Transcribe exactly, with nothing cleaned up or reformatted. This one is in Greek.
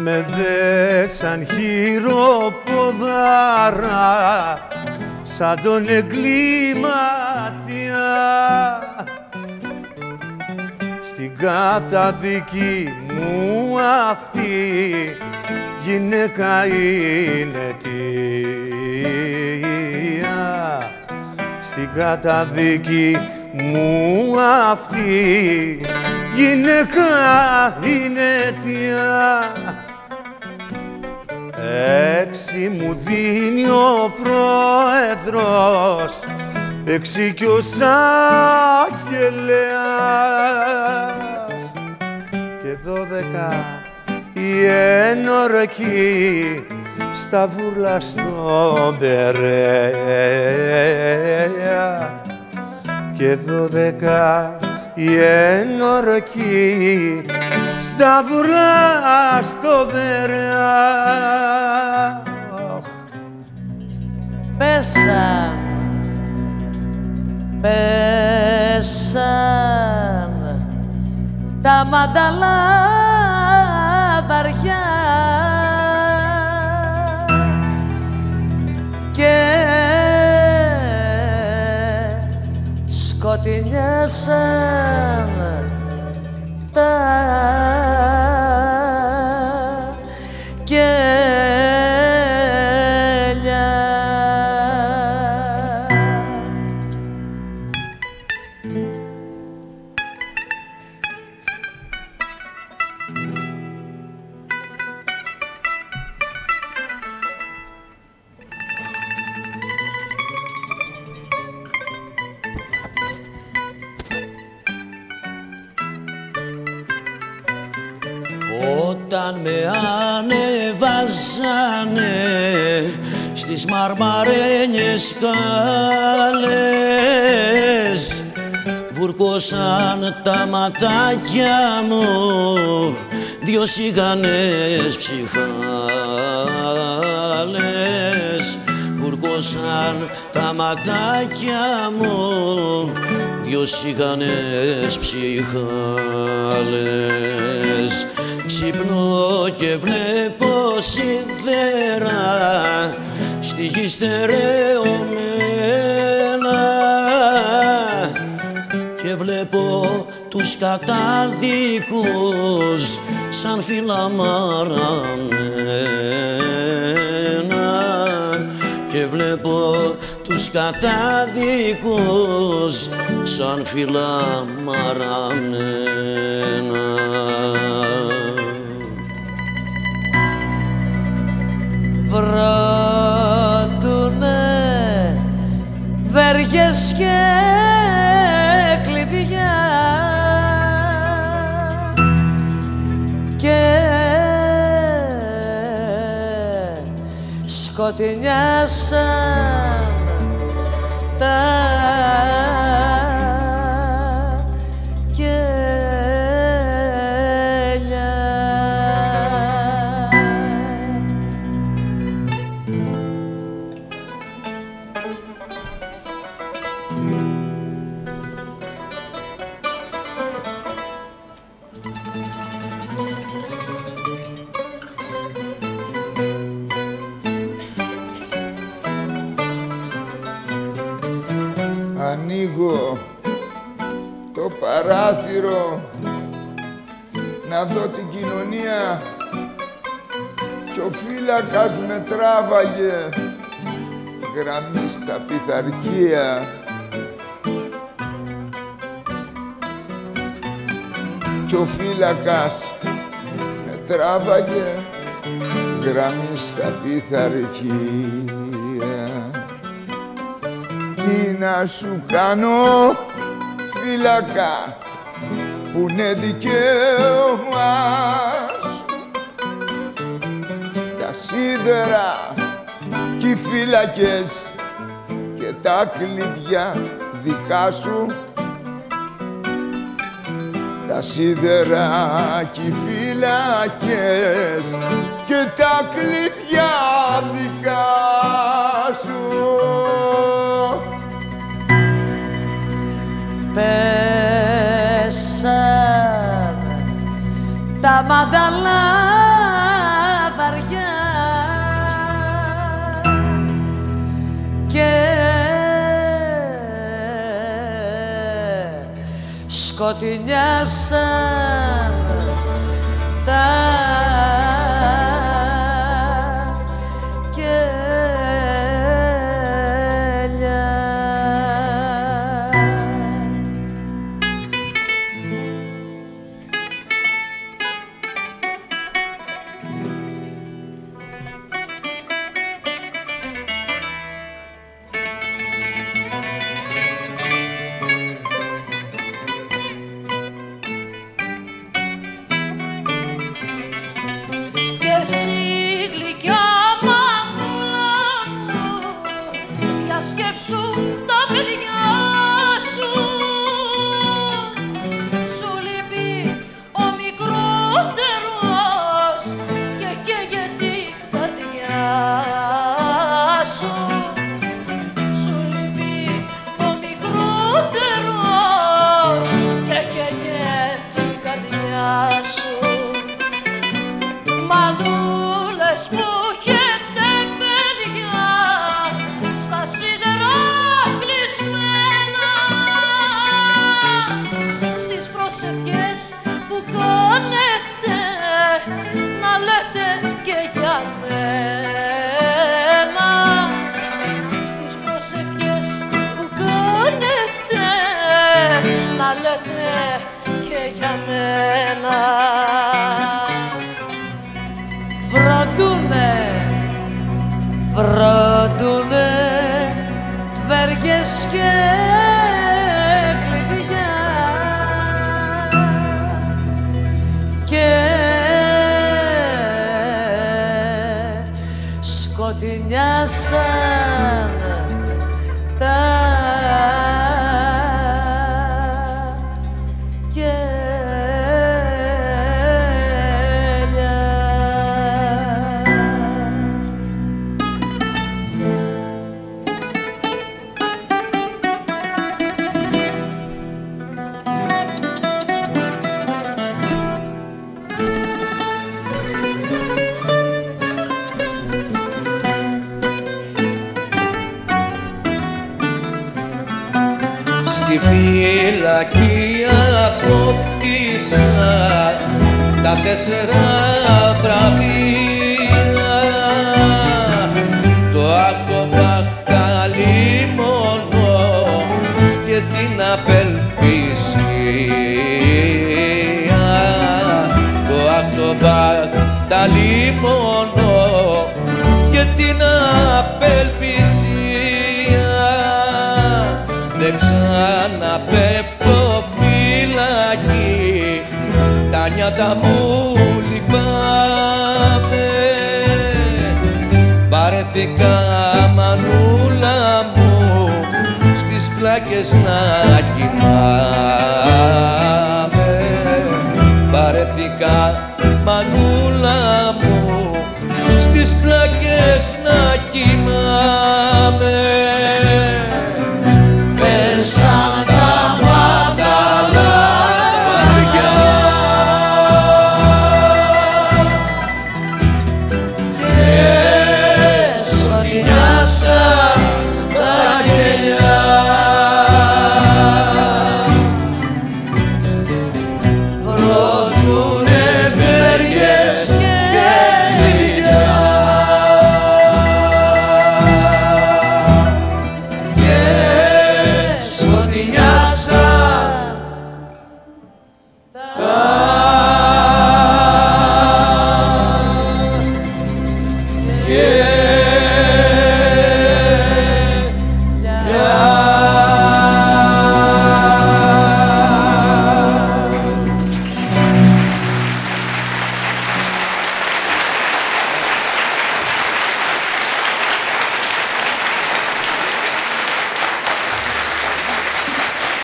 με δέσαν χειροπόδαρα σαν τον εγκλήματια στην καταδίκη μου αυτή γυναίκα είναι αιτία. Στην καταδίκη μου αυτή γυναίκα είναι αιτία. Έξι μου δίνει ο πρόεδρος, έξι κι ο εισαγγελέας και δώδεκα η ενορκή στα βούρλα στον Περέα και δώδεκα η ενορκή στα βούρλα στον Περέα. Πέσαν, πέσαν τα μανταλάδαρια και σκοτεινιάσαν τα κέλια. Όταν με ανεβάζανε στις μαρμαρένιες σκάλες βουρκώσαν τα ματάκια μου δυο σιγανές ψυχάλες. Βουρκώσαν τα ματάκια μου δυο σιγανές ψυχάλες. Ξυπνώ και βλέπω σίδερα στη γη στερεωμένα και βλέπω τους κατάδικους σαν φύλλα μαραμένα και βλέπω τους κατάδικους σαν φύλλα μαραμένα. Βρότουνε βέργες και κλειδιά και σκοτεινιάσαν τα ανοίγω το παράθυρο να δω την κοινωνία κι ο φύλακας με τράβαγε γραμμή στα πειθαρχία. Κι ο φύλακας με τράβαγε γραμμή στα πειθαρχία. Τι να σου κάνω, φύλακα, που είναι δικαίωμα σου. Τα σίδερα κι οι φύλακες και τα κλειδιά δικά σου. Τα σίδερα κι οι φύλακες και τα κλειδιά δικά σου. Πέσαν τα μανταλά σκοτεινιάσαν τα κέλια. Σκέψου τα παιδιά σου, σου λείπει ο μικρότερος και καίγεται η καρδιά σου. Σου λείπει ο μικρότερος και καίγεται η καρδιά σου. Μανούλες που έχετε παιδιά στα σίδερα κλεισμένα, στις προσευχές που κάνετε να λέτε και για μένα, στις προσευχές που κάνετε να λέτε και για μένα. Βροντούνε, βροντούνε βέργες και κλειδιά και σκοτεινιάσαν τα Στη φυλακή απόκτησα τα τέσσερα βραβεία, το ακτοπαχταλίμωνο και την απελπισία, το ακτοπαχταλίμωνο και την απελπισία. Δεν ξαναπέφτω φυλακή, τα νιάτα μου λυπάμαι. Παρέθηκα μανούλα μου στις πλάκες να κοιμάμαι. Παρέθηκα μανούλα